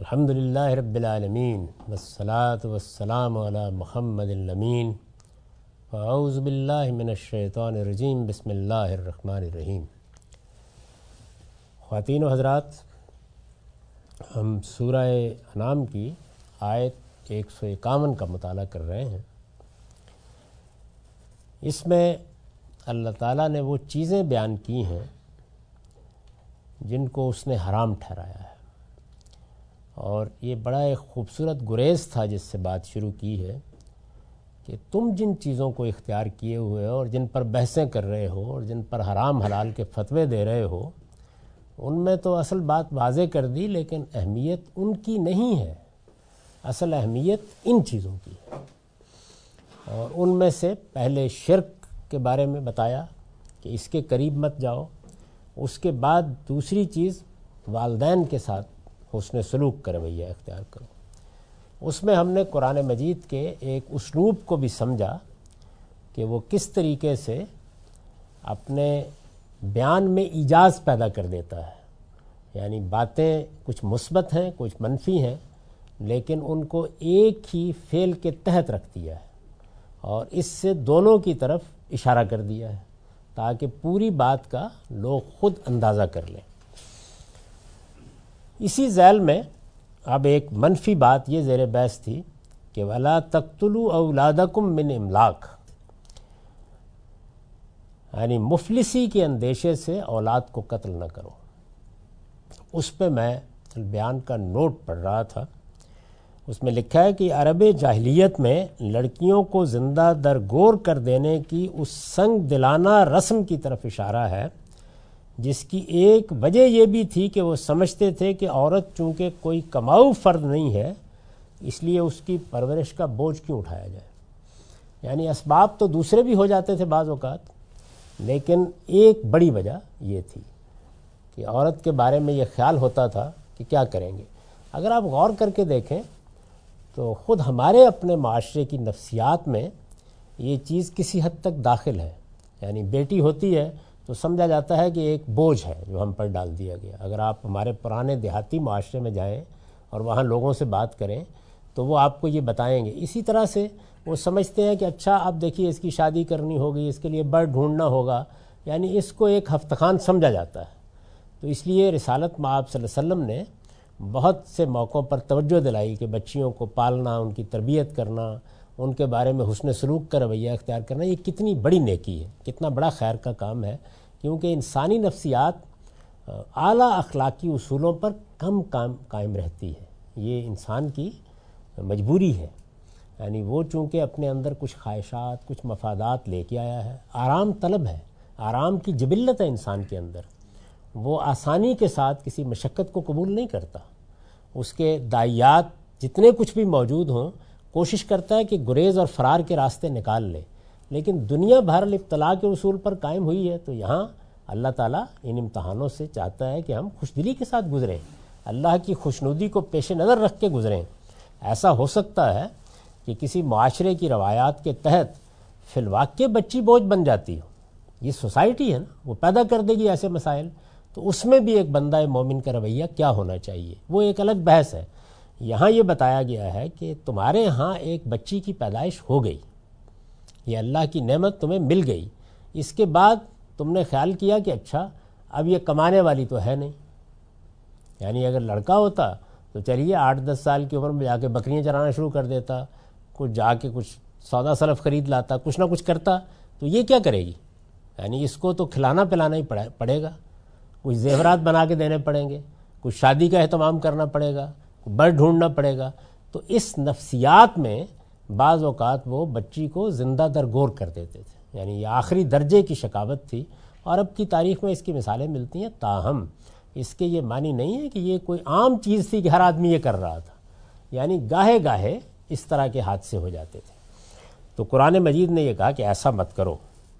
الحمدللہ رب العالمین والصلاة والسلام علی محمد الامین اعوذ باللہ من الشیطان الرجیم بسم اللہ الرحمن الرحیم۔ خواتین و حضرات، ہم سورہ انعام کی آیت 151 کا مطالعہ کر رہے ہیں۔ اس میں اللہ تعالیٰ نے وہ چیزیں بیان کی ہیں جن کو اس نے حرام ٹھہرایا ہے، اور یہ بڑا ایک خوبصورت گریز تھا جس سے بات شروع کی ہے کہ تم جن چیزوں کو اختیار کیے ہوئے ہو اور جن پر بحثیں کر رہے ہو اور جن پر حرام حلال کے فتوے دے رہے ہو، ان میں تو اصل بات واضح کر دی، لیکن اہمیت ان کی نہیں ہے، اصل اہمیت ان چیزوں کی ہے۔ اور ان میں سے پہلے شرک کے بارے میں بتایا کہ اس کے قریب مت جاؤ، اس کے بعد دوسری چیز والدین کے ساتھ حسن سلوک کا رویہ اختیار کرو۔ اس میں ہم نے قرآن مجید کے ایک اسلوب کو بھی سمجھا کہ وہ کس طریقے سے اپنے بیان میں ایجاز پیدا کر دیتا ہے، یعنی باتیں کچھ مثبت ہیں کچھ منفی ہیں، لیکن ان کو ایک ہی فعل کے تحت رکھ دیا ہے اور اس سے دونوں کی طرف اشارہ کر دیا ہے تاکہ پوری بات کا لوگ خود اندازہ کر لیں۔ اسی ذیل میں اب ایک منفی بات یہ زیر بحث تھی کہ وَلَا تَقْتُلُوا أَوْلَادَكُمْ مِنْ إِمْلَاقٍ، یعنی مفلسی کے اندیشے سے اولاد کو قتل نہ کرو۔ اس پہ میں بیان کا نوٹ پڑھ رہا تھا، اس میں لکھا ہے کہ عرب جاہلیت میں لڑکیوں کو زندہ درگور کر دینے کی اس سنگ دلانہ رسم کی طرف اشارہ ہے جس کی ایک وجہ یہ بھی تھی کہ وہ سمجھتے تھے کہ عورت چونکہ کوئی کماؤ فرد نہیں ہے، اس لیے اس کی پرورش کا بوجھ کیوں اٹھایا جائے۔ یعنی اسباب تو دوسرے بھی ہو جاتے تھے بعض اوقات، لیکن ایک بڑی وجہ یہ تھی کہ عورت کے بارے میں یہ خیال ہوتا تھا کہ کیا کریں گے۔ اگر آپ غور کر کے دیکھیں تو خود ہمارے اپنے معاشرے کی نفسیات میں یہ چیز کسی حد تک داخل ہے، یعنی بیٹی ہوتی ہے تو سمجھا جاتا ہے کہ ایک بوجھ ہے جو ہم پر ڈال دیا گیا۔ اگر آپ ہمارے پرانے دیہاتی معاشرے میں جائیں اور وہاں لوگوں سے بات کریں تو وہ آپ کو یہ بتائیں گے۔ اسی طرح سے وہ سمجھتے ہیں کہ اچھا اب دیکھیے اس کی شادی کرنی ہوگی، اس کے لیے بڑ ڈھونڈنا ہوگا، یعنی اس کو ایک ہفتہ خان سمجھا جاتا ہے۔ تو اس لیے رسالت مآب صلی اللہ علیہ وسلم نے بہت سے موقعوں پر توجہ دلائی کہ بچیوں کو پالنا، ان کی تربیت کرنا، ان کے بارے میں حسن سلوک کا رویہ اختیار کرنا، یہ کتنی بڑی نیکی ہے، کتنا بڑا خیر کا کام ہے، کیونکہ انسانی نفسیات اعلیٰ اخلاقی اصولوں پر کم قائم رہتی ہے۔ یہ انسان کی مجبوری ہے، یعنی وہ چونکہ اپنے اندر کچھ خواہشات کچھ مفادات لے کے آیا ہے، آرام طلب ہے، آرام کی جبلت ہے انسان کے اندر، وہ آسانی کے ساتھ کسی مشقت کو قبول نہیں کرتا۔ اس کے داعیات جتنے کچھ بھی موجود ہوں کوشش کرتا ہے کہ گریز اور فرار کے راستے نکال لے، لیکن دنیا بہرحال ابتلا کے اصول پر قائم ہوئی ہے۔ تو یہاں اللہ تعالیٰ ان امتحانوں سے چاہتا ہے کہ ہم خوشدلی کے ساتھ گزریں، اللہ کی خوشنودی کو پیش نظر رکھ کے گزریں۔ ایسا ہو سکتا ہے کہ کسی معاشرے کی روایات کے تحت فی الواقع بچی بوجھ بن جاتی ہو، یہ سوسائٹی ہے نا، وہ پیدا کر دے گی ایسے مسائل، تو اس میں بھی ایک بندہ مومن کا رویہ کیا ہونا چاہیے، وہ ایک الگ بحث ہے۔ یہاں یہ بتایا گیا ہے کہ تمہارے ہاں ایک بچی کی پیدائش ہو گئی، یہ اللہ کی نعمت تمہیں مل گئی، اس کے بعد تم نے خیال کیا کہ اچھا اب یہ کمانے والی تو ہے نہیں، یعنی اگر لڑکا ہوتا تو چلیے 8-10 سال کی عمر میں جا کے بکریاں چرانا شروع کر دیتا، کچھ جا کے کچھ سودا سلف خرید لاتا، کچھ نہ کچھ کرتا، تو یہ کیا کرے گی؟ یعنی اس کو تو کھلانا پلانا ہی پڑے گا، کچھ زیورات بنا کے دینے پڑیں گے، کچھ شادی کا اہتمام کرنا پڑے گا، بڑ ڈھونڈنا پڑے گا۔ تو اس نفسیات میں بعض اوقات وہ بچی کو زندہ درگور کر دیتے تھے، یعنی یہ آخری درجے کی شقاوت تھی، اور اب کی تاریخ میں اس کی مثالیں ملتی ہیں۔ تاہم اس کے یہ معنی نہیں ہے کہ یہ کوئی عام چیز تھی کہ ہر آدمی یہ کر رہا تھا، یعنی گاہے گاہے اس طرح کے حادثے ہو جاتے تھے۔ تو قرآن مجید نے یہ کہا کہ ایسا مت کرو،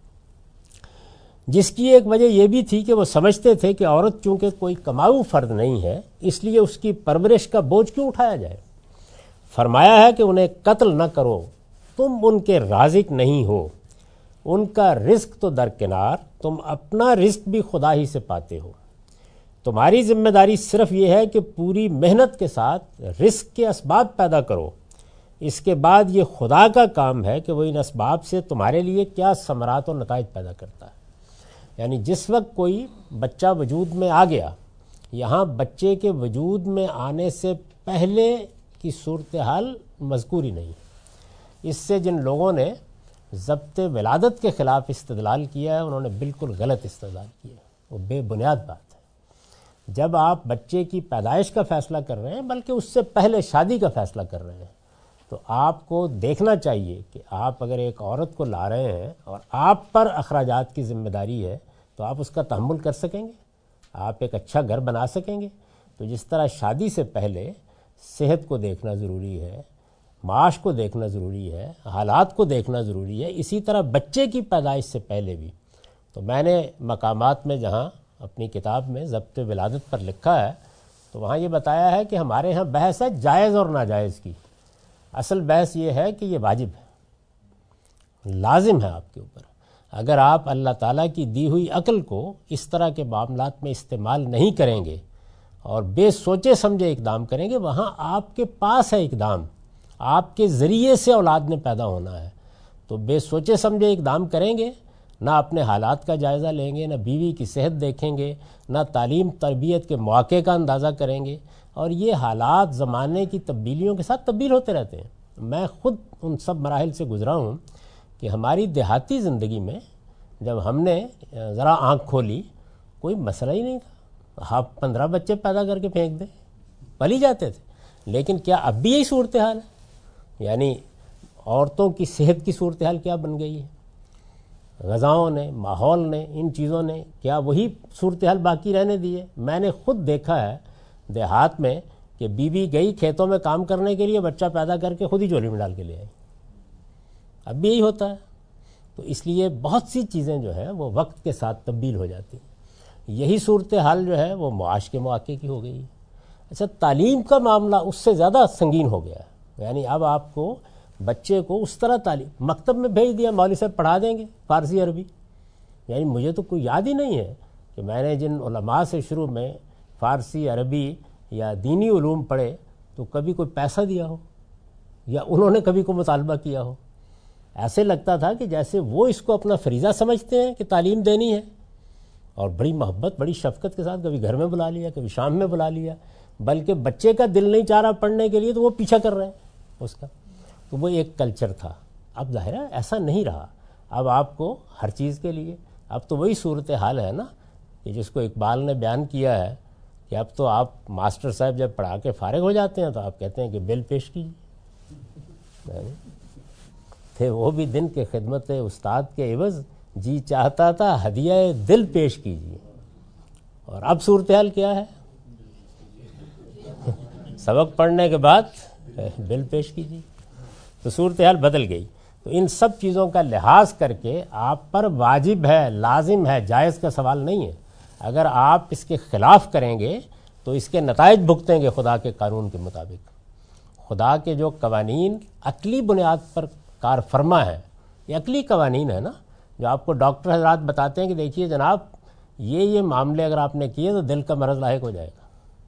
جس کی ایک وجہ یہ بھی تھی کہ وہ سمجھتے تھے کہ عورت چونکہ کوئی کماؤ فرد نہیں ہے، اس لیے اس کی پرورش کا بوجھ کیوں اٹھایا جائے۔ فرمایا ہے کہ انہیں قتل نہ کرو، تم ان کے رازق نہیں ہو، ان کا رزق تو درکنار، تم اپنا رزق بھی خدا ہی سے پاتے ہو، تمہاری ذمہ داری صرف یہ ہے کہ پوری محنت کے ساتھ رزق کے اسباب پیدا کرو، اس کے بعد یہ خدا کا کام ہے کہ وہ ان اسباب سے تمہارے لیے کیا ثمرات اور نتائج پیدا کرتا ہے۔ یعنی جس وقت کوئی بچہ وجود میں آ گیا، یہاں بچے کے وجود میں آنے سے پہلے کی صورتحال مذکور ہی نہیں ہے۔ اس سے جن لوگوں نے ضبط ولادت کے خلاف استدلال کیا ہے انہوں نے بالکل غلط استدلال کیا ہے، وہ بے بنیاد بات ہے۔ جب آپ بچے کی پیدائش کا فیصلہ کر رہے ہیں، بلکہ اس سے پہلے شادی کا فیصلہ کر رہے ہیں، تو آپ کو دیکھنا چاہیے کہ آپ اگر ایک عورت کو لا رہے ہیں اور آپ پر اخراجات کی ذمہ داری ہے تو آپ اس کا تحمل کر سکیں گے، آپ ایک اچھا گھر بنا سکیں گے۔ تو جس طرح شادی سے پہلے صحت کو دیکھنا ضروری ہے، معاش کو دیکھنا ضروری ہے، حالات کو دیکھنا ضروری ہے، اسی طرح بچے کی پیدائش سے پہلے بھی۔ تو میں نے مقامات میں جہاں اپنی کتاب میں ضبط ولادت پر لکھا ہے تو وہاں یہ بتایا ہے کہ ہمارے ہاں بحث ہے جائز اور ناجائز کی۔ اصل بحث یہ ہے کہ یہ واجب ہے، لازم ہے آپ کے اوپر۔ اگر آپ اللہ تعالیٰ کی دی ہوئی عقل کو اس طرح کے معاملات میں استعمال نہیں کریں گے اور بے سوچے سمجھے اقدام کریں گے، وہاں آپ کے پاس ہے اقدام، آپ کے ذریعے سے اولاد نے پیدا ہونا ہے، تو بے سوچے سمجھے اقدام کریں گے، نہ اپنے حالات کا جائزہ لیں گے، نہ بیوی کی صحت دیکھیں گے، نہ تعلیم تربیت کے مواقع کا اندازہ کریں گے، اور یہ حالات زمانے کی تبدیلیوں کے ساتھ تبدیل ہوتے رہتے ہیں۔ میں خود ان سب مراحل سے گزرا ہوں کہ ہماری دیہاتی زندگی میں جب ہم نے ذرا آنکھ کھولی کوئی مسئلہ ہی نہیں تھا، آپ 15 بچے پیدا کر کے پھینک دیں، پل ہی جاتے تھے۔ لیکن کیا اب بھی یہی صورتحال ہے؟ یعنی عورتوں کی صحت کی صورتحال کیا بن گئی ہے؟ غذاؤں نے، ماحول نے، ان چیزوں نے کیا وہی صورتحال باقی رہنے دی ہے؟ میں نے خود دیکھا ہے دیہات میں کہ بیوی گئی کھیتوں میں کام کرنے کے لیے، بچہ پیدا کر کے خود ہی جھولی میں ڈال کے لے آئی۔ اب بھی یہی ہوتا ہے۔ تو اس لیے بہت سی چیزیں جو ہے وہ وقت کے ساتھ تبدیل ہو جاتی ہیں۔ یہی صورتحال جو ہے وہ معاش کے مواقع کی ہو گئی ہے۔ اچھا، تعلیم کا معاملہ اس سے زیادہ سنگین ہو گیا ہے۔ یعنی اب آپ کو بچے کو اس طرح تعلیم مکتب میں بھیج دیا، مولوی صاحب پڑھا دیں گے فارسی عربی۔ یعنی مجھے تو کوئی یاد ہی نہیں ہے کہ میں نے جن علماء سے شروع میں فارسی عربی یا دینی علوم پڑھے تو کبھی کوئی پیسہ دیا ہو یا انہوں نے کبھی کوئی مطالبہ کیا ہو۔ ایسے لگتا تھا کہ جیسے وہ اس کو اپنا فریضہ سمجھتے ہیں کہ تعلیم دینی ہے، اور بڑی محبت بڑی شفقت کے ساتھ کبھی گھر میں بلا لیا، کبھی شام میں بلا لیا، بلکہ بچے کا دل نہیں چاہ رہا پڑھنے کے لیے تو وہ پیچھا کر رہے ہیں اس کا۔ تو وہ ایک کلچر تھا۔ اب ظاہر ہے ایسا نہیں رہا۔ اب آپ کو ہر چیز کے لیے اب تو وہی صورتحال ہے نا کہ جس کو اقبال نے بیان کیا ہے کہ اب تو آپ ماسٹر صاحب جب پڑھا کے فارغ ہو جاتے ہیں تو آپ کہتے ہیں کہ بل پیش کیجیے۔ تھے وہ بھی دن کے خدمت استاد کے عوض، جی چاہتا تھا ہدیہ دل پیش کیجیے۔ اور اب صورتحال کیا ہے؟ سبق پڑھنے کے بعد بل پیش کیجیے۔ تو صورتحال بدل گئی۔ تو ان سب چیزوں کا لحاظ کر کے آپ پر واجب ہے، لازم ہے، جائز کا سوال نہیں ہے۔ اگر آپ اس کے خلاف کریں گے تو اس کے نتائج بھگتیں گے خدا کے قانون کے مطابق۔ خدا کے جو قوانین عقلی بنیاد پر کار فرما ہے، یہ عقلی قوانین ہے نا، جو آپ کو ڈاکٹر حضرات بتاتے ہیں کہ دیکھیے جناب یہ معاملے اگر آپ نے کیے تو دل کا مرض لاحق ہو جائے گا۔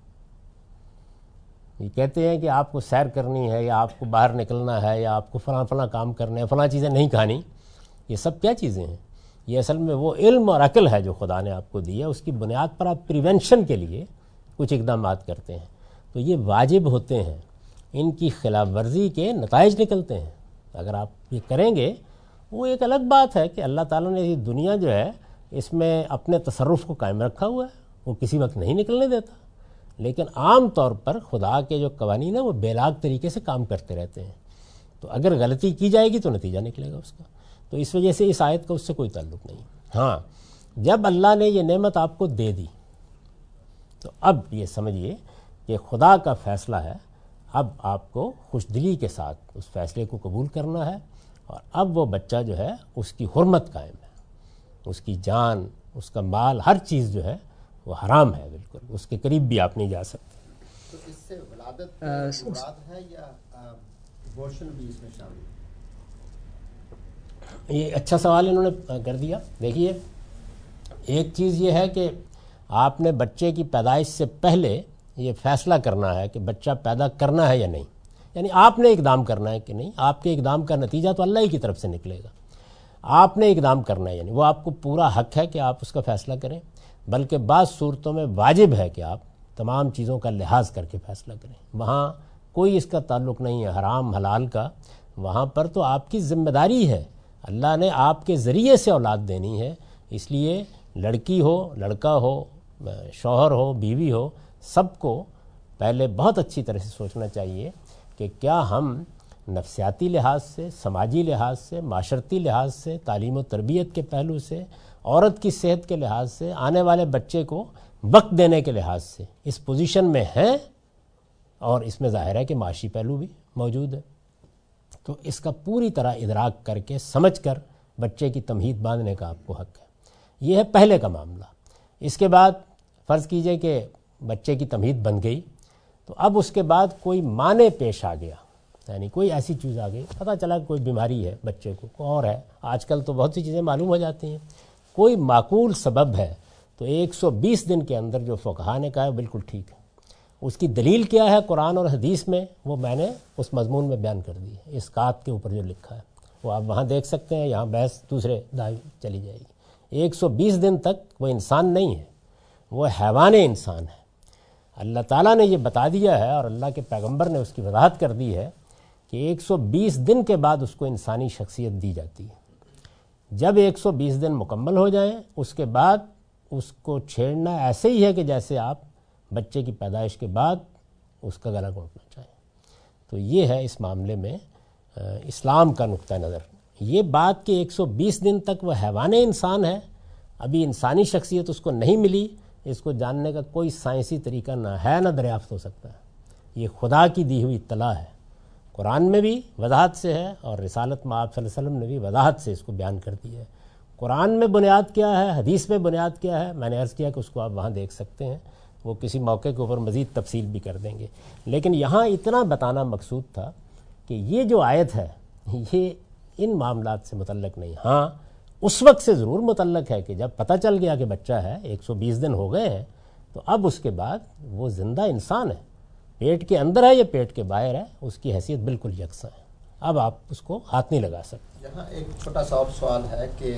یہ کہتے ہیں کہ آپ کو سیر کرنی ہے یا آپ کو باہر نکلنا ہے یا آپ کو فلاں فلاں کام کرنے ہیں، فلاں چیزیں نہیں کھانی۔ یہ سب کیا چیزیں ہیں؟ یہ اصل میں وہ علم اور عقل ہے جو خدا نے آپ کو دی ہے، اس کی بنیاد پر آپ پریونشن کے لیے کچھ اقدامات کرتے ہیں۔ تو یہ واجب ہوتے ہیں، ان کی خلاف ورزی کے نتائج نکلتے ہیں۔ اگر آپ یہ کریں گے، وہ ایک الگ بات ہے کہ اللہ تعالیٰ نے یہ دنیا جو ہے اس میں اپنے تصرف کو قائم رکھا ہوا ہے، وہ کسی وقت نہیں نکلنے دیتا، لیکن عام طور پر خدا کے جو قوانین ہیں وہ بے لاگ طریقے سے کام کرتے رہتے ہیں۔ تو اگر غلطی کی جائے گی تو نتیجہ نکلے گا اس کا۔ تو اس وجہ سے اس آیت کا اس سے کوئی تعلق نہیں۔ ہاں، جب اللہ نے یہ نعمت آپ کو دے دی تو اب یہ سمجھیے کہ خدا کا فیصلہ ہے، اب آپ کو خوش دلی کے ساتھ اس فیصلے کو قبول کرنا ہے، اور اب وہ بچہ جو ہے اس کی حرمت قائم ہے، اس کی جان، اس کا مال، ہر چیز جو ہے وہ حرام ہے، بالکل اس کے قریب بھی آپ نہیں جا سکتے۔ تو اس سے ولادت مراد ہے یا ابورشن بھی اس میں شامل ہے؟ یہ اچھا سوال انہوں نے کر دیا۔ دیکھیے، ایک چیز یہ ہے کہ آپ نے بچے کی پیدائش سے پہلے یہ فیصلہ کرنا ہے کہ بچہ پیدا کرنا ہے یا نہیں، یعنی آپ نے اقدام کرنا ہے کہ نہیں، آپ کے اقدام کا نتیجہ تو اللہ ہی کی طرف سے نکلے گا، آپ نے اقدام کرنا ہے، یعنی وہ آپ کو پورا حق ہے کہ آپ اس کا فیصلہ کریں، بلکہ بعض صورتوں میں واجب ہے کہ آپ تمام چیزوں کا لحاظ کر کے فیصلہ کریں۔ وہاں کوئی اس کا تعلق نہیں ہے حرام حلال کا، وہاں پر تو آپ کی ذمہ داری ہے، اللہ نے آپ کے ذریعے سے اولاد دینی ہے، اس لیے لڑکی ہو لڑکا ہو شوہر ہو بیوی ہو، سب کو پہلے بہت اچھی طرح سے سوچنا چاہیے کہ کیا ہم نفسیاتی لحاظ سے، سماجی لحاظ سے، معاشرتی لحاظ سے، تعلیم و تربیت کے پہلو سے، عورت کی صحت کے لحاظ سے، آنے والے بچے کو وقت دینے کے لحاظ سے اس پوزیشن میں ہیں، اور اس میں ظاہر ہے کہ معاشی پہلو بھی موجود ہے، تو اس کا پوری طرح ادراک کر کے سمجھ کر بچے کی تمہید باندھنے کا آپ کو حق ہے۔ یہ ہے پہلے کا معاملہ۔ اس کے بعد فرض کیجئے کہ بچے کی تمہید بن گئی، تو اب اس کے بعد کوئی مانع پیش آ گیا، یعنی کوئی ایسی چیز آ گئی، پتہ چلا کوئی بیماری ہے بچے کو اور ہے، آج کل تو بہت سی چیزیں معلوم ہو جاتی ہیں، کوئی معقول سبب ہے، تو 120 دن کے اندر جو فقہاء نے کہا ہے بالکل ٹھیک ہے۔ اس کی دلیل کیا ہے قرآن اور حدیث میں، وہ میں نے اس مضمون میں بیان کر دی ہے، اسقاط کے اوپر جو لکھا ہے وہ آپ وہاں دیکھ سکتے ہیں، یہاں بحث دوسرے دائیں چلی جائے گی۔ 120 دن تک وہ انسان نہیں ہے، وہ حیوان انسان ہے۔ اللہ تعالیٰ نے یہ بتا دیا ہے اور اللہ کے پیغمبر نے اس کی وضاحت کر دی ہے کہ 120 دن کے بعد اس کو انسانی شخصیت دی جاتی ہے۔ جب 120 دن مکمل ہو جائیں اس کے بعد اس کو چھیڑنا ایسے ہی ہے کہ جیسے آپ بچے کی پیدائش کے بعد اس کا گلا گھونٹنا چاہیں۔ تو یہ ہے اس معاملے میں اسلام کا نقطہ نظر۔ یہ بات کہ 120 دن تک وہ حیوان انسان ہے، ابھی انسانی شخصیت اس کو نہیں ملی، اس کو جاننے کا کوئی سائنسی طریقہ نہ ہے نہ دریافت ہو سکتا ہے، یہ خدا کی دی ہوئی اطلاع ہے، قرآن میں بھی وضاحت سے ہے اور رسالت میں آپ صلی اللہ علیہ وسلم نے بھی وضاحت سے اس کو بیان کر دیا ہے۔ قرآن میں بنیاد کیا ہے، حدیث میں بنیاد کیا ہے، میں نے عرض کیا کہ اس کو آپ وہاں دیکھ سکتے ہیں، وہ کسی موقع کے اوپر مزید تفصیل بھی کر دیں گے، لیکن یہاں اتنا بتانا مقصود تھا کہ یہ جو آیت ہے یہ ان معاملات سے متعلق نہیں، ہاں اس وقت سے ضرور متعلق ہے کہ جب پتہ چل گیا کہ بچہ ہے، 120 دن ہو گئے ہیں، تو اب اس کے بعد وہ زندہ انسان ہے، پیٹ کے اندر ہے یا پیٹ کے باہر ہے، اس کی حیثیت بالکل یکساں ہے، اب آپ اس کو ہاتھ نہیں لگا سکتے۔ یہاں ایک چھوٹا سا اور سوال ہے کہ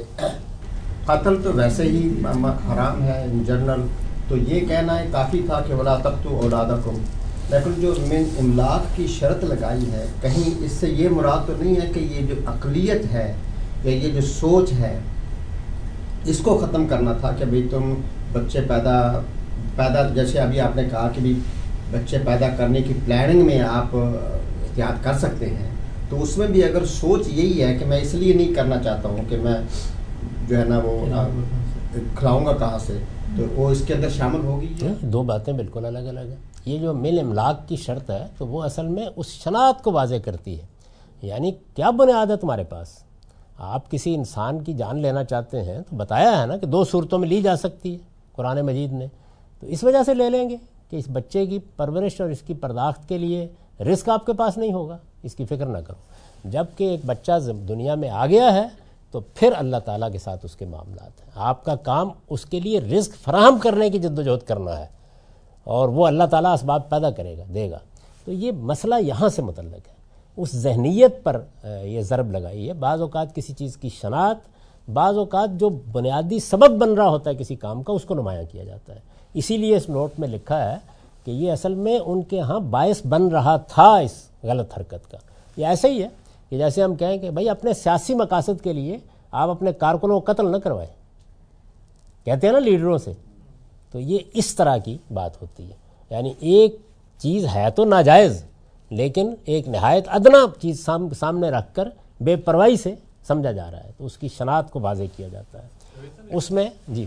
قتل تو ویسے ہی حرام ہے ان جنرل، تو یہ کہنا ہے کافی تھا کہ ولا تقتلوا اولادکم، لیکن جو من املاک کی شرط لگائی ہے، کہیں اس سے یہ مراد تو نہیں ہے کہ یہ جو عقلیت ہے یا یہ جو سوچ ہے اس کو ختم کرنا تھا کہ بھئی تم بچے پیدا جیسے ابھی آپ نے کہا کہ بھی بچے پیدا کرنے کی پلاننگ میں آپ احتیاط کر سکتے ہیں، تو اس میں بھی اگر سوچ یہی ہے کہ میں اس لیے نہیں کرنا چاہتا ہوں کہ میں جو ہے نا وہ کھلاؤں گا کہاں سے، تو وہ اس کے اندر شامل ہوگی؟ دو باتیں بالکل الگ الگ ہیں۔ یہ جو مل املاک کی شرط ہے تو وہ اصل میں اس شناخت کو واضح کرتی ہے، یعنی کیا بنیاد ہے تمہارے پاس، آپ کسی انسان کی جان لینا چاہتے ہیں تو بتایا ہے نا کہ 2 صورتوں میں لی جا سکتی ہے قرآن مجید نے، تو اس وجہ سے لے لیں گے کہ اس بچے کی پرورش اور اس کی پرداخت کے لیے رزق آپ کے پاس نہیں ہوگا، اس کی فکر نہ کرو۔ جب کہ ایک بچہ دنیا میں آ گیا ہے تو پھر اللہ تعالیٰ کے ساتھ اس کے معاملات ہیں، آپ کا کام اس کے لیے رزق فراہم کرنے کی جد و جہد کرنا ہے، اور وہ اللہ تعالیٰ اسباب پیدا کرے گا، دے گا۔ تو یہ مسئلہ یہاں سے متعلق ہے، اس ذہنیت پر یہ ضرب لگائی ہے۔ بعض اوقات کسی چیز کی شناخت، بعض اوقات جو بنیادی سبب بن رہا ہوتا ہے کسی کام کا، اس کو نمایاں کیا جاتا ہے۔ اسی لیے اس نوٹ میں لکھا ہے کہ یہ اصل میں ان کے ہاں باعث بن رہا تھا اس غلط حرکت کا۔ یہ ایسا ہی ہے کہ جیسے ہم کہیں کہ بھائی اپنے سیاسی مقاصد کے لیے آپ اپنے کارکنوں کو قتل نہ کروائیں، کہتے ہیں نا لیڈروں سے، تو یہ اس طرح کی بات ہوتی ہے، یعنی ایک چیز ہے تو ناجائز لیکن ایک نہایت ادنا چیز سامنے رکھ کر بے پرواہی سے سمجھا جا رہا ہے، تو اس کی شناخت کو واضح کیا جاتا ہے اس میں۔ جی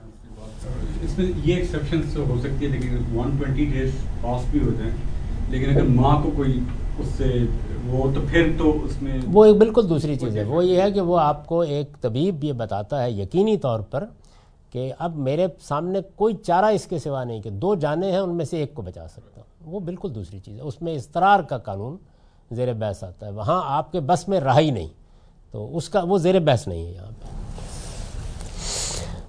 اس میں یہ ایکسیپشن ہو سکتی ہے، لیکن 120 ڈیز پاس بھی ہو جائیں، لیکن اگر ماں کو کوئی اس سے وہ تو پھر تو اس میں وہ ایک بالکل دوسری چیز ہے۔ وہ یہ ہے کہ وہ آپ کو ایک طبیب یہ بتاتا ہے یقینی طور پر کہ اب میرے سامنے کوئی چارہ اس کے سوا نہیں کہ 2 جانیں ہیں ان میں سے ایک کو بچا سکتا ہوں، وہ بالکل دوسری چیز ہے۔ اس میں اضطرار کا قانون زیر بحث آتا ہے، وہاں آپ کے بس میں رہا ہی نہیں، تو اس کا وہ زیر بحث نہیں ہے یہاں پہ۔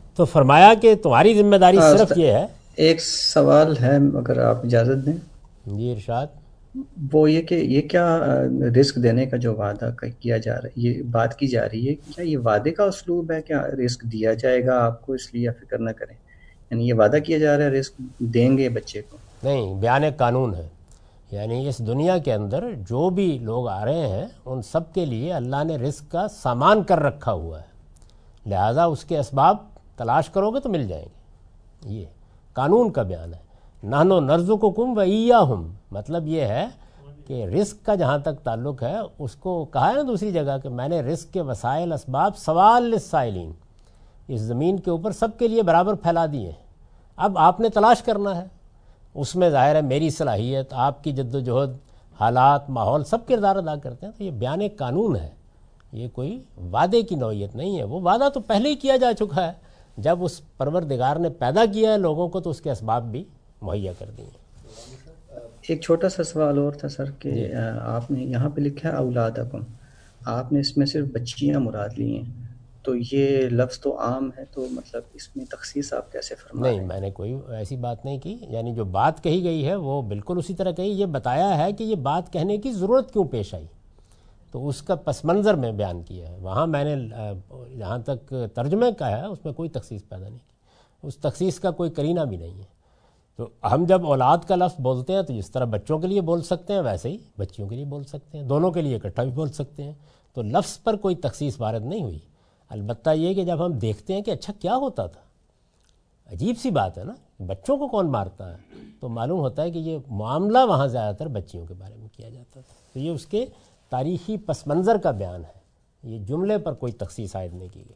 تو فرمایا کہ تمہاری ذمہ داری صرف یہ ہے. ایک سوال ہے اگر آپ اجازت دیں. جی ارشاد. وہ یہ کہ یہ کیا رزق دینے کا جو وعدہ کیا جا رہا ہے، یہ بات کی جا رہی ہے، کیا یہ وعدے کا اسلوب ہے؟ کیا رزق دیا جائے گا آپ کو اس لیے فکر نہ کریں؟ یعنی یہ وعدہ کیا جا رہا ہے رزق دیں گے بچے کو؟ نہیں، بیان قانون ہے. یعنی اس دنیا کے اندر جو بھی لوگ آ رہے ہیں ان سب کے لیے اللہ نے رزق کا سامان کر رکھا ہوا ہے، لہٰذا اس کے اسباب تلاش کرو گے تو مل جائیں گے. یہ قانون کا بیان ہے. نحن نرزقکم و ایہم، مطلب یہ ہے کہ رزق کا جہاں تک تعلق ہے اس کو کہا ہے نا دوسری جگہ کہ میں نے رزق کے وسائل اسباب سوال للسائلین، اس زمین کے اوپر سب کے لیے برابر پھیلا دیے، اب آپ نے تلاش کرنا ہے. اس میں ظاہر ہے میری صلاحیت، آپ کی جد و جہد، حالات، ماحول سب کردار ادا کرتے ہیں. تو یہ بیان قانون ہے، یہ کوئی وعدے کی نوعیت نہیں ہے. وہ وعدہ تو پہلے ہی کیا جا چکا ہے، جب اس پروردگار نے پیدا کیا ہے لوگوں کو تو اس کے اسباب بھی مہیا کر دیے. ایک چھوٹا سا سوال اور تھا سر کہ آپ نے یہاں پہ لکھا ہے اولادکم، آپ نے اس میں صرف بچیاں مراد لی ہیں، تو یہ لفظ تو عام ہے، تو مطلب اس میں تخصیص آپ کیسے فرما رہے ہیں؟ نہیں، میں نے کوئی ایسی بات نہیں کی. یعنی جو بات کہی گئی ہے وہ بالکل اسی طرح کہی. یہ بتایا ہے کہ یہ بات کہنے کی ضرورت کیوں پیش آئی، تو اس کا پس منظر میں بیان کیا ہے. وہاں میں نے جہاں تک ترجمے کا ہے اس میں کوئی تخصیص پیدا نہیں کی، اس تخصیص کا کوئی قرینہ بھی نہیں ہے. تو ہم جب اولاد کا لفظ بولتے ہیں تو جس طرح بچوں کے لیے بول سکتے ہیں ویسے ہی بچیوں کے لیے بول سکتے ہیں، دونوں کے لیے اکٹھا بھی بول سکتے ہیں. تو لفظ پر کوئی تخصیص وارد نہیں ہوئی. البتہ یہ کہ جب ہم دیکھتے ہیں کہ اچھا کیا ہوتا تھا، عجیب سی بات ہے نا، بچوں کو کون مارتا ہے، تو معلوم ہوتا ہے کہ یہ معاملہ وہاں زیادہ تر بچیوں کے بارے میں کیا جاتا تھا. تو یہ اس کے تاریخی پس منظر کا بیان ہے، یہ جملے پر کوئی تخصیص عائد نہیں کی گئی.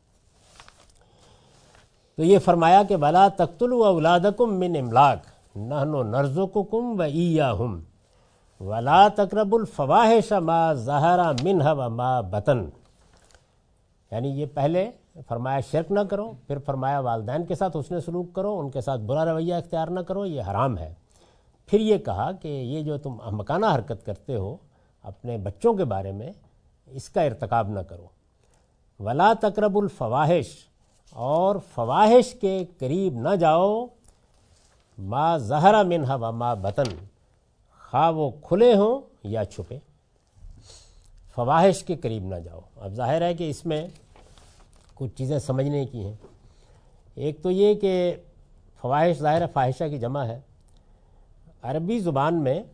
تو یہ فرمایا کہ وَلَا تَقْتُلُوا أَوْلَادَكُم مِّنْ إِمْلَاقٍ نَحْنُ نَرْزُقُكُمْ وَإِيَّاهُمْ وَلَا تَقْرَبُوا الْفَوَاحِشَ مَا ظَهَرَ مِنْهَا وَمَا بَطَنَ. یعنی یہ پہلے فرمایا شرک نہ کرو، پھر فرمایا والدین کے ساتھ حسن سلوک کرو، ان کے ساتھ برا رویہ اختیار نہ کرو، یہ حرام ہے. پھر یہ کہا کہ یہ جو تم احمقانہ حرکت کرتے ہو اپنے بچوں کے بارے میں، اس کا ارتکاب نہ کرو. وَلَا تَقْرَبُوا الْفَوَاحِشَ، اور فواحش کے قریب نہ جاؤ، ما ظہر منہا وما بطن، خواہ وہ کھلے ہوں یا چھپے، فواحش کے قریب نہ جاؤ. اب ظاہر ہے کہ اس میں کچھ چیزیں سمجھنے کی ہیں. ایک تو یہ کہ فواحش ظاہر فاحشہ کی جمع ہے. عربی زبان میں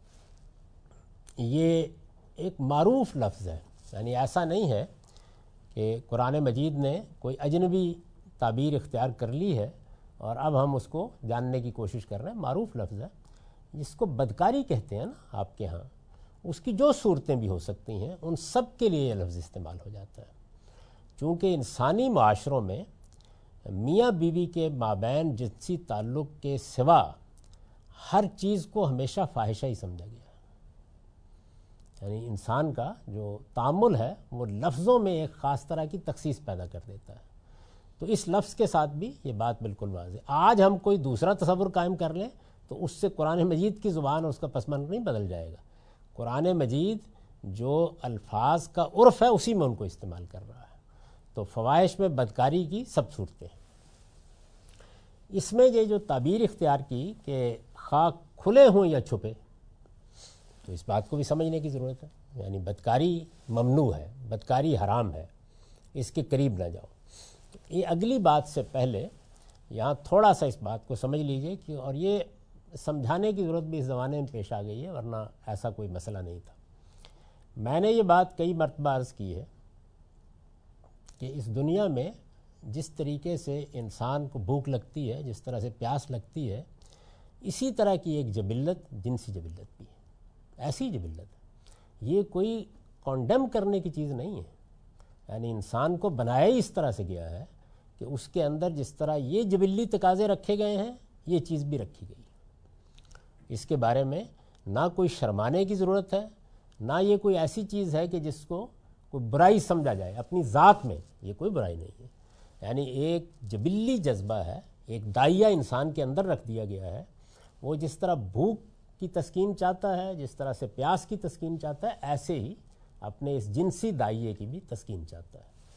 یہ ایک معروف لفظ ہے، یعنی ایسا نہیں ہے کہ قرآن مجید نے کوئی اجنبی تعبیر اختیار کر لی ہے اور اب ہم اس کو جاننے کی کوشش کر رہے ہیں. معروف لفظ ہے جس کو بدکاری کہتے ہیں نا آپ کے ہاں، اس کی جو صورتیں بھی ہو سکتی ہیں ان سب کے لیے یہ لفظ استعمال ہو جاتا ہے. چونکہ انسانی معاشروں میں میاں بیوی کے مابین جنسی تعلق کے سوا ہر چیز کو ہمیشہ فاحشہ ہی سمجھا گیا. یعنی انسان کا جو تعامل ہے وہ لفظوں میں ایک خاص طرح کی تخصیص پیدا کر دیتا ہے. تو اس لفظ کے ساتھ بھی یہ بات بالکل واضح. آج ہم کوئی دوسرا تصور قائم کر لیں تو اس سے قرآن مجید کی زبان اور اس کا پس منظر نہیں بدل جائے گا. قرآن مجید جو الفاظ کا عرف ہے اسی میں ان کو استعمال کر رہا ہے. تو فواحش میں بدکاری کی سب صورتیں. اس میں یہ جو تعبیر اختیار کی کہ خواہ کھلے ہوں یا چھپے، تو اس بات کو بھی سمجھنے کی ضرورت ہے. یعنی بدکاری ممنوع ہے، بدکاری حرام ہے، اس کے قریب نہ جاؤ. یہ اگلی بات سے پہلے یہاں تھوڑا سا اس بات کو سمجھ لیجئے کہ، اور یہ سمجھانے کی ضرورت بھی اس زمانے میں پیش آ گئی ہے، ورنہ ایسا کوئی مسئلہ نہیں تھا. میں نے یہ بات کئی مرتبہ عرض کی ہے کہ اس دنیا میں جس طریقے سے انسان کو بھوک لگتی ہے، جس طرح سے پیاس لگتی ہے، اسی طرح کی ایک جبلت جنسی جبلت بھی ہے. ایسی جبلت، یہ کوئی کانڈیم کرنے کی چیز نہیں ہے. یعنی انسان کو بنایا ہی اس طرح سے گیا ہے کہ اس کے اندر جس طرح یہ جبلی تقاضے رکھے گئے ہیں یہ چیز بھی رکھی گئی. اس کے بارے میں نہ کوئی شرمانے کی ضرورت ہے، نہ یہ کوئی ایسی چیز ہے کہ جس کو کوئی برائی سمجھا جائے. اپنی ذات میں یہ کوئی برائی نہیں ہے. یعنی ایک جبلی جذبہ ہے، ایک دائیا انسان کے اندر رکھ دیا گیا ہے. وہ جس طرح بھوک کی تسکین چاہتا ہے، جس طرح سے پیاس کی تسکین چاہتا ہے، ایسے ہی اپنے اس جنسی دائیے کی بھی تسکین چاہتا ہے.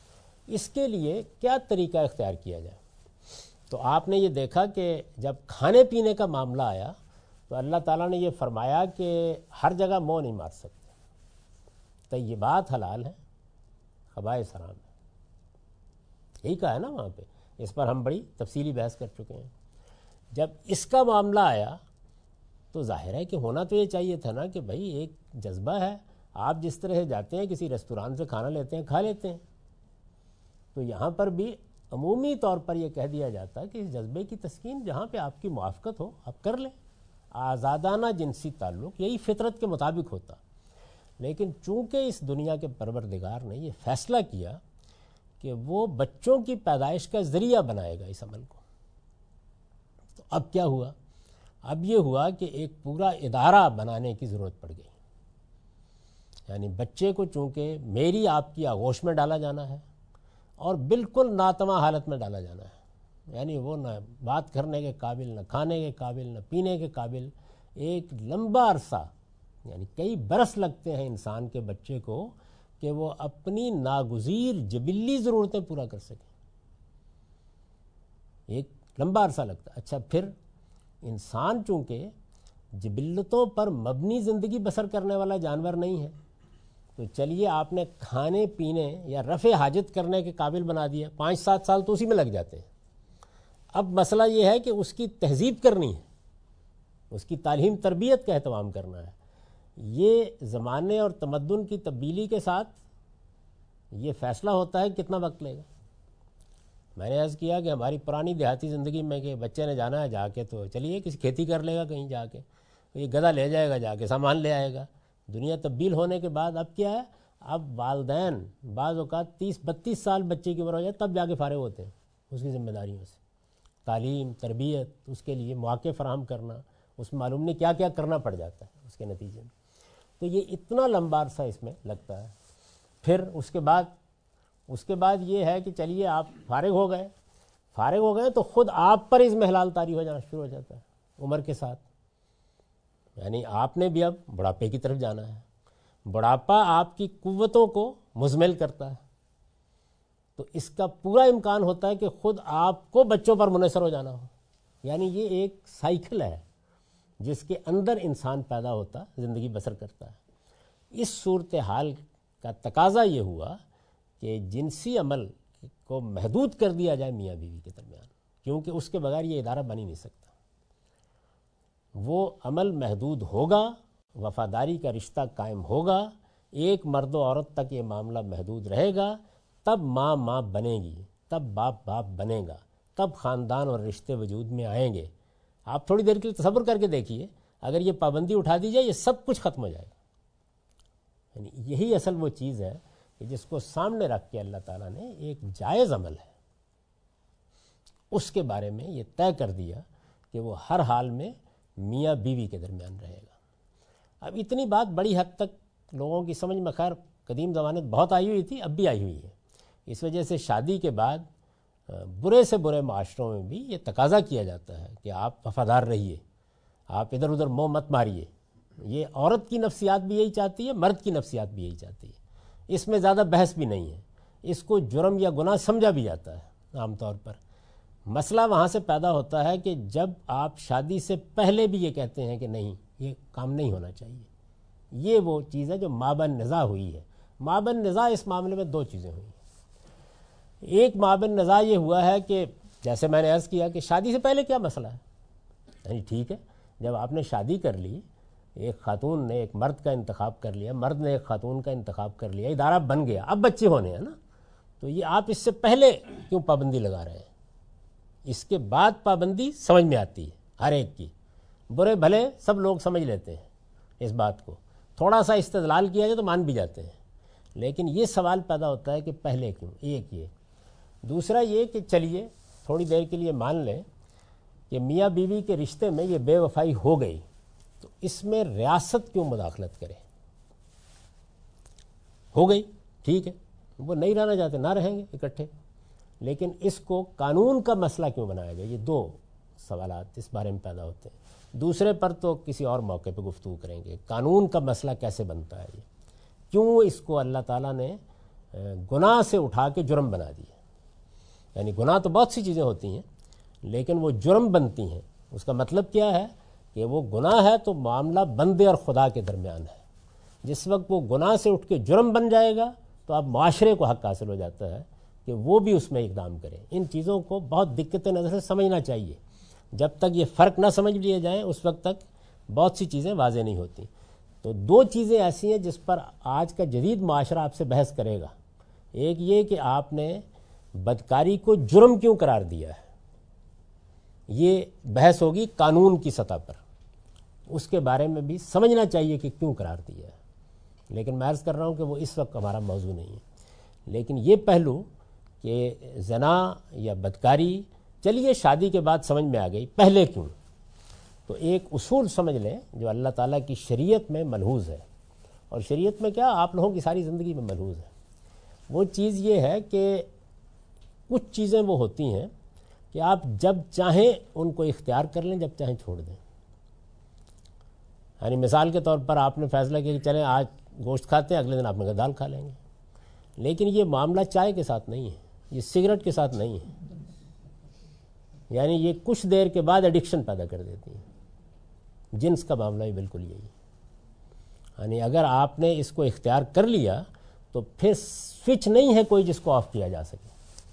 اس کے لیے کیا طریقہ اختیار کیا جائے؟ تو آپ نے یہ دیکھا کہ جب کھانے پینے کا معاملہ آیا تو اللہ تعالیٰ نے یہ فرمایا کہ ہر جگہ منہ نہیں مار سکتے، طیبات حلال ہیں، خبائث حرام ہے، یہی کہا ہے نا وہاں پہ. اس پر ہم بڑی تفصیلی بحث کر چکے ہیں. جب اس کا معاملہ آیا تو ظاہر ہے کہ ہونا تو یہ چاہیے تھا نا کہ بھائی ایک جذبہ ہے، آپ جس طرح جاتے ہیں کسی ریستوران سے کھانا لیتے ہیں، کھا لیتے ہیں، تو یہاں پر بھی عمومی طور پر یہ کہہ دیا جاتا کہ اس جذبے کی تسکین جہاں پہ آپ کی موافقت ہو آپ کر لیں. آزادانہ جنسی تعلق یہی فطرت کے مطابق ہوتا، لیکن چونکہ اس دنیا کے پروردگار نے یہ فیصلہ کیا کہ وہ بچوں کی پیدائش کا ذریعہ بنائے گا اس عمل کو، تو اب کیا ہوا؟ اب یہ ہوا کہ ایک پورا ادارہ بنانے کی ضرورت پڑ گئی. یعنی بچے کو چونکہ میری آپ کی آغوش میں ڈالا جانا ہے اور بالکل ناتواں حالت میں ڈالا جانا ہے، یعنی وہ نہ بات کرنے کے قابل، نہ کھانے کے قابل، نہ پینے کے قابل. ایک لمبا عرصہ یعنی کئی برس لگتے ہیں انسان کے بچے کو کہ وہ اپنی ناگزیر جبلی ضرورتیں پورا کر سکے، ایک لمبا عرصہ لگتا ہے. اچھا پھر انسان چونکہ جبلتوں پر مبنی زندگی بسر کرنے والا جانور نہیں ہے، تو چلیے آپ نے کھانے پینے یا رفع حاجت کرنے کے قابل بنا دیا، 5-7 سال تو اسی میں لگ جاتے ہیں. اب مسئلہ یہ ہے کہ اس کی تہذیب کرنی ہے، اس کی تعلیم تربیت کا اہتمام کرنا ہے. یہ زمانے اور تمدن کی تبدیلی کے ساتھ یہ فیصلہ ہوتا ہے کتنا وقت لے گا. میں نے عرض کیا کہ ہماری پرانی دیہاتی زندگی میں کہ بچے نے جانا ہے جا کے تو چلیے کسی کھیتی کر لے گا کہیں جا کے، یہ گدھا لے جائے گا جا کے سامان لے آئے گا. دنیا تبدیل ہونے کے بعد اب کیا ہے؟ اب والدین بعض اوقات 30-32 سال بچے کی عمر ہو جائے تب جا کے فارغ ہوتے ہیں اس کی ذمہ داریوں سے. تعلیم تربیت، اس کے لیے مواقع فراہم کرنا، اس میں معلوم نہیں کیا کیا کرنا پڑ جاتا ہے اس کے نتیجے میں. تو یہ اتنا لمبا عرصہ اس میں لگتا ہے. پھر اس کے بعد یہ ہے کہ چلیے آپ فارغ ہو گئے تو خود آپ پر عزم حلال طاری ہو جانا شروع ہو جاتا ہے عمر کے ساتھ. یعنی آپ نے بھی اب بڑھاپے کی طرف جانا ہے، بڑھاپا آپ کی قوتوں کو مزمل کرتا ہے، تو اس کا پورا امکان ہوتا ہے کہ خود آپ کو بچوں پر منحصر ہو جانا ہو. یعنی یہ ایک سائیکل ہے جس کے اندر انسان پیدا ہوتا زندگی بسر کرتا ہے. اس صورتحال کا تقاضا یہ ہوا کہ جنسی عمل کو محدود کر دیا جائے میاں بیوی کے درمیان، کیونکہ اس کے بغیر یہ ادارہ بن ہی نہیں سکتا. وہ عمل محدود ہوگا، وفاداری کا رشتہ قائم ہوگا، ایک مرد و عورت تک یہ معاملہ محدود رہے گا، تب ماں ماں بنے گی، تب باپ باپ بنے گا، تب خاندان اور رشتے وجود میں آئیں گے. آپ تھوڑی دیر کے لیے تصور کر کے دیکھیے، اگر یہ پابندی اٹھا دی جائے یہ سب کچھ ختم ہو جائے گا. یعنی یہی اصل وہ چیز ہے کہ جس کو سامنے رکھ کے اللہ تعالیٰ نے ایک جائز عمل ہے اس کے بارے میں یہ طے کر دیا کہ وہ ہر حال میں میاں بیوی کے درمیان رہے گا. اب اتنی بات بڑی حد تک لوگوں کی سمجھ میں خیر قدیم زمانے میں بہت آئی ہوئی تھی، اب بھی آئی ہوئی ہے. اس وجہ سے شادی کے بعد برے سے برے معاشروں میں بھی یہ تقاضا کیا جاتا ہے کہ آپ وفادار رہیے، آپ ادھر ادھر منہ مت ماریے. یہ عورت کی نفسیات بھی یہی چاہتی ہے، مرد کی نفسیات بھی یہی چاہتی ہے. اس میں زیادہ بحث بھی نہیں ہے، اس کو جرم یا گناہ سمجھا بھی جاتا ہے عام طور پر. مسئلہ وہاں سے پیدا ہوتا ہے کہ جب آپ شادی سے پہلے بھی یہ کہتے ہیں کہ نہیں یہ کام نہیں ہونا چاہیے. یہ وہ چیز ہے جو مابین نزاع ہوئی ہے. مابین نزاع اس معاملے میں دو چیزیں ہوئی ہیں. ایک مابین نزاع یہ ہوا ہے کہ جیسے میں نے عرض کیا کہ شادی سے پہلے کیا مسئلہ ہے، یعنی ٹھیک ہے جب آپ نے شادی کر لی، ایک خاتون نے ایک مرد کا انتخاب کر لیا، مرد نے ایک خاتون کا انتخاب کر لیا، ادارہ بن گیا، اب بچے ہونے ہیں نا، تو یہ آپ اس سے پہلے کیوں پابندی لگا رہے ہیں؟ اس کے بعد پابندی سمجھ میں آتی ہے ہر ایک کی، برے بھلے سب لوگ سمجھ لیتے ہیں اس بات کو، تھوڑا سا استدلال کیا جائے تو مان بھی جاتے ہیں. لیکن یہ سوال پیدا ہوتا ہے کہ پہلے کیوں؟ ایک یہ. دوسرا یہ کہ چلیے تھوڑی دیر کے لیے مان لیں کہ میاں بیوی کے رشتے میں یہ بے وفائی ہو گئی، تو اس میں ریاست کیوں مداخلت کرے؟ ہو گئی ٹھیک ہے، وہ نہیں رہنا چاہتے نہ رہیں گے اکٹھے، لیکن اس کو قانون کا مسئلہ کیوں بنایا گیا؟ یہ دو سوالات اس بارے میں پیدا ہوتے ہیں. دوسرے پر تو کسی اور موقع پہ گفتگو کریں گے. قانون کا مسئلہ کیسے بنتا ہے، یہ کیوں اس کو اللہ تعالیٰ نے گناہ سے اٹھا کے جرم بنا دیا. یعنی گناہ تو بہت سی چیزیں ہوتی ہیں لیکن وہ جرم بنتی ہیں. اس کا مطلب کیا ہے کہ وہ گناہ ہے تو معاملہ بندے اور خدا کے درمیان ہے. جس وقت وہ گناہ سے اٹھ کے جرم بن جائے گا تو اب معاشرے کو حق حاصل ہو جاتا ہے کہ وہ بھی اس میں اقدام کرے. ان چیزوں کو بہت دقت نظر سے سمجھنا چاہیے. جب تک یہ فرق نہ سمجھ لیے جائیں اس وقت تک بہت سی چیزیں واضح نہیں ہوتی. تو دو چیزیں ایسی ہیں جس پر آج کا جدید معاشرہ آپ سے بحث کرے گا. ایک یہ کہ آپ نے بدکاری کو جرم کیوں قرار دیا ہے, یہ بحث ہوگی قانون کی سطح پر. اس کے بارے میں بھی سمجھنا چاہیے کہ کیوں قرار دیا ہے, لیکن میں عرض کر رہا ہوں کہ وہ اس وقت ہمارا موضوع نہیں ہے. لیکن یہ پہلو کہ زنا یا بدکاری چلیے شادی کے بعد سمجھ میں آ گئی, پہلے کیوں؟ تو ایک اصول سمجھ لیں جو اللہ تعالیٰ کی شریعت میں ملحوظ ہے, اور شریعت میں کیا آپ لوگوں کی ساری زندگی میں ملحوظ ہے. وہ چیز یہ ہے کہ کچھ چیزیں وہ ہوتی ہیں کہ آپ جب چاہیں ان کو اختیار کر لیں, جب چاہیں چھوڑ دیں. یعنی مثال کے طور پر آپ نے فیصلہ کیا کہ چلیں آج گوشت کھاتے ہیں, اگلے دن آپ نے کہا دال کھا لیں گے. لیکن یہ معاملہ چائے کے ساتھ نہیں ہے, یہ سگریٹ کے ساتھ نہیں ہے. یعنی یہ کچھ دیر کے بعد ایڈکشن پیدا کر دیتی ہیں. جنس کا معاملہ ہی بالکل یہی ہے. یعنی اگر آپ نے اس کو اختیار کر لیا تو پھر سوئچ نہیں ہے کوئی جس کو آف کیا جا سکے.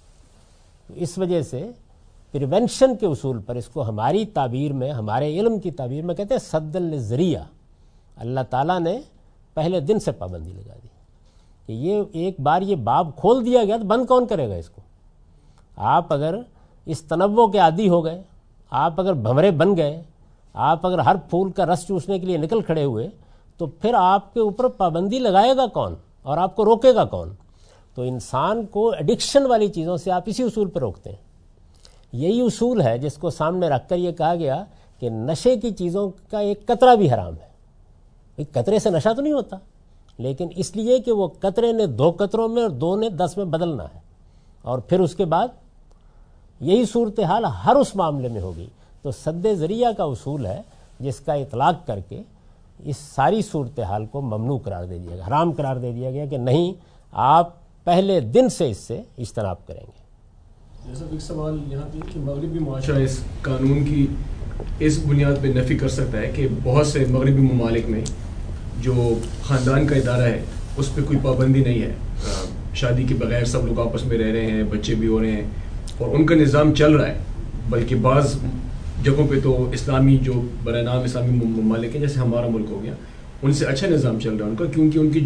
اس وجہ سے پریونشن کے اصول پر اس کو ہماری تعبیر میں, ہمارے علم کی تعبیر میں کہتے ہیں سد الذریعہ. اللہ تعالیٰ نے پہلے دن سے پابندی لگا دی کہ یہ ایک بار یہ باب کھول دیا گیا تو بند کون کرے گا اس کو. آپ اگر اس تنوع کے عادی ہو گئے, آپ اگر بھنورے بن گئے, آپ اگر ہر پھول کا رس چوسنے کے لیے نکل کھڑے ہوئے, تو پھر آپ کے اوپر پابندی لگائے گا کون اور آپ کو روکے گا کون؟ تو انسان کو ایڈکشن والی چیزوں سے آپ اسی اصول پہ روکتے ہیں. یہی اصول ہے جس کو سامنے رکھ کر یہ کہا گیا کہ نشے کی چیزوں کا ایک قطرہ بھی حرام ہے. ایک قطرے سے نشہ تو نہیں ہوتا, لیکن اس لیے کہ وہ قطرے نے 2 قطروں میں اور 2 نے 10 میں بدلنا ہے, اور پھر اس کے بعد یہی صورتحال ہر اس معاملے میں ہوگی. تو سد ذریعہ کا اصول ہے جس کا اطلاق کر کے اس ساری صورتحال کو ممنوع قرار دے دیا گیا, حرام قرار دے دیا گیا کہ نہیں, آپ پہلے دن سے اس سے اجتناب کریں گے. جیسا ایک سوال یہاں پہ کہ مغربی معاشرہ اس قانون کی اس بنیاد پہ نفی کر سکتا ہے کہ بہت سے مغربی ممالک میں جو خاندان کا ادارہ ہے اس پہ کوئی پابندی نہیں ہے, شادی کے بغیر سب لوگ آپس میں رہ رہے ہیں, بچے بھی ہو رہے ہیں اور ان کا نظام چل رہا ہے. بلکہ بعض جگہوں پہ تو اسلامی جو برائے نام اسلامی ممالک ہیں جیسے ہمارا ملک ہو گیا, ان سے اچھا نظام چل رہا ہے ان کا, کیونکہ ان کی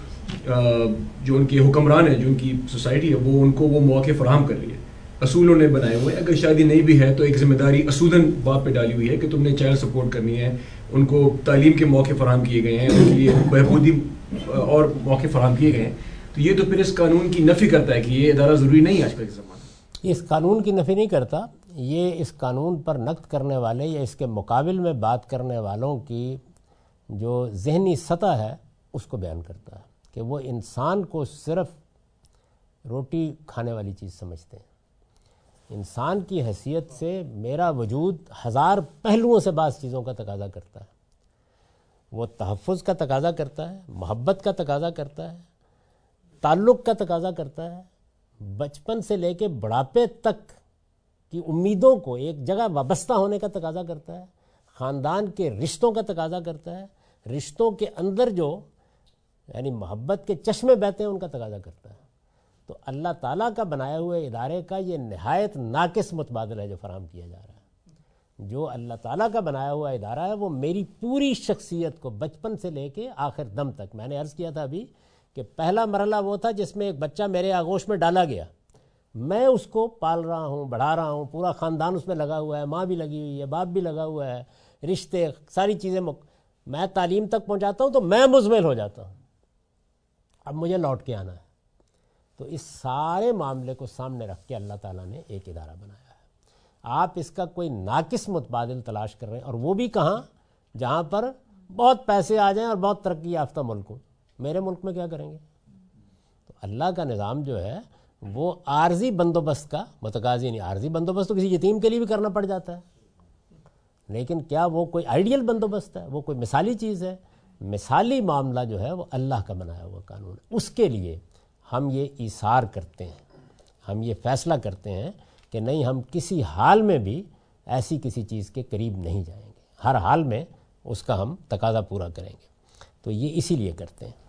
جو ان کے حکمران ہیں, جو ان کی سوسائٹی ہے, وہ ان کو وہ مواقع فراہم کر رہی ہے. اصولوں نے بنائے ہوئے ہیں. اگر شادی نہیں بھی ہے تو ایک ذمہ داری اصولاً باپ پہ ڈالی ہوئی ہے کہ تم نے چائلڈ سپورٹ کرنی ہے. ان کو تعلیم کے موقع فراہم کیے گئے ہیں, ان کے لیے بہبودی اور موقع فراہم کیے گئے ہیں. تو یہ تو پھر اس قانون کی نفی کرتا ہے کہ یہ ادارہ ضروری نہیں ہے آج کل کے زمانے میں. اس قانون کی نفی نہیں کرتا, یہ اس قانون پر نقد کرنے والے یا اس کے مقابل میں بات کرنے والوں کی جو ذہنی سطح ہے اس کو بیان کرتا ہے کہ وہ انسان کو صرف روٹی کھانے والی چیز سمجھتے ہیں. انسان کی حیثیت سے میرا وجود 1000 پہلوؤں سے بعض چیزوں کا تقاضا کرتا ہے. وہ تحفظ کا تقاضا کرتا ہے, محبت کا تقاضا کرتا ہے, تعلق کا تقاضا کرتا ہے, بچپن سے لے کے بڑھاپے تک کی امیدوں کو ایک جگہ وابستہ ہونے کا تقاضا کرتا ہے, خاندان کے رشتوں کا تقاضا کرتا ہے, رشتوں کے اندر جو یعنی محبت کے چشمے بہتے ہیں ان کا تقاضا کرتا ہے. تو اللہ تعالیٰ کا بنایا ہوئے ادارے کا یہ نہایت ناقص متبادل ہے جو فراہم کیا جا رہا ہے. جو اللہ تعالیٰ کا بنایا ہوا ادارہ ہے وہ میری پوری شخصیت کو بچپن سے لے کے آخر دم تک, میں نے عرض کیا تھا ابھی کہ پہلا مرحلہ وہ تھا جس میں ایک بچہ میرے آغوش میں ڈالا گیا, میں اس کو پال رہا ہوں, بڑھا رہا ہوں, پورا خاندان اس میں لگا ہوا ہے, ماں بھی لگی ہوئی ہے, باپ بھی لگا ہوا ہے, رشتے ساری چیزیں میں تعلیم تک پہنچاتا ہوں تو میں مزمل ہو جاتا ہوں, اب مجھے لوٹ کے آنا ہے. تو اس سارے معاملے کو سامنے رکھ کے اللہ تعالیٰ نے ایک ادارہ بنایا ہے. آپ اس کا کوئی ناقص متبادل تلاش کر رہے ہیں, اور وہ بھی کہاں, جہاں پر بہت پیسے آ جائیں اور بہت ترقی یافتہ ملک ہوں. میرے ملک میں کیا کریں گے؟ تو اللہ کا نظام جو ہے وہ عارضی بندوبست کا متقاضی نہیں. عارضی بندوبست تو کسی یتیم کے لیے بھی کرنا پڑ جاتا ہے, لیکن کیا وہ کوئی آئیڈیل بندوبست ہے؟ وہ کوئی مثالی چیز ہے؟ مثالی معاملہ جو ہے وہ اللہ کا بنایا ہوا قانون ہے. اس کے لیے ہم یہ ایثار کرتے ہیں، ہم یہ فیصلہ کرتے ہیں کہ نہیں، ہم کسی حال میں بھی ایسی کسی چیز کے قریب نہیں جائیں گے، ہر حال میں اس کا ہم تقاضا پورا کریں گے، تو یہ اسی لیے کرتے ہیں۔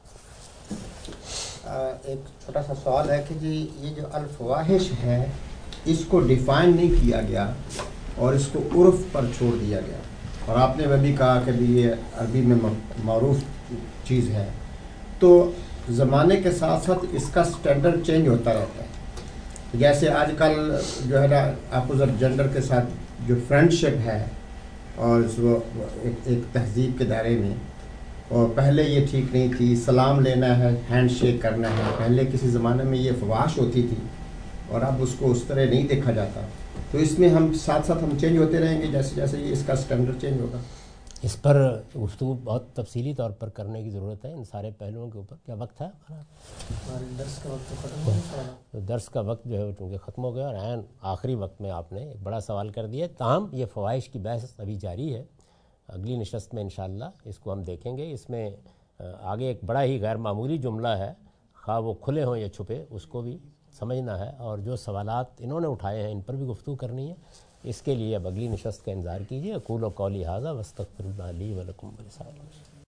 ایک چھوٹا سا سوال ہے کہ جی یہ جو الفواحش ہے اس کو ڈیفائن نہیں کیا گیا اور اس کو عرف پر چھوڑ دیا گیا، اور آپ نے وہ بھی کہا کہ بھی یہ عربی میں معروف چیز ہے، تو زمانے کے ساتھ ساتھ اس کا سٹینڈرڈ چینج ہوتا رہتا ہے۔ جیسے آج کل جو ہے نا اپوزٹ جینڈر کے ساتھ جو فرینڈ شپ ہے اور وہ ایک تہذیب کے دائرے میں، اور پہلے یہ ٹھیک نہیں تھی، سلام لینا ہے، ہینڈ شیک کرنا ہے، پہلے کسی زمانے میں یہ فواش ہوتی تھی اور اب اس کو اس طرح نہیں دیکھا جاتا، تو اس میں ہم ساتھ ساتھ ہم چینج ہوتے رہیں گے جیسے جیسے یہ اس کا سٹینڈرڈ چینج ہوگا۔ اس پر گفتگو بہت تفصیلی طور پر کرنے کی ضرورت ہے، ان سارے پہلوؤں کے اوپر۔ کیا وقت ہے ہمارا؟ درس کا وقت جو ہے چونکہ ختم ہو گیا، اور عین آخری وقت میں آپ نے ایک بڑا سوال کر دیا۔ تاہم یہ فوائش کی بحث ابھی جاری ہے، اگلی نشست میں انشاءاللہ اس کو ہم دیکھیں گے۔ اس میں آگے ایک بڑا ہی غیر معمولی جملہ ہے، خواہ وہ کھلے ہوں یا چھپے، اس کو بھی سمجھنا ہے، اور جو سوالات انہوں نے اٹھائے ہیں ان پر بھی گفتگو کرنی ہے۔ اس کے لیے اب اگلی نشست کا انتظار کیجیے۔ اقول قولی ھذا واستغفر اللہ لی ولکم ولسائر المسلمین۔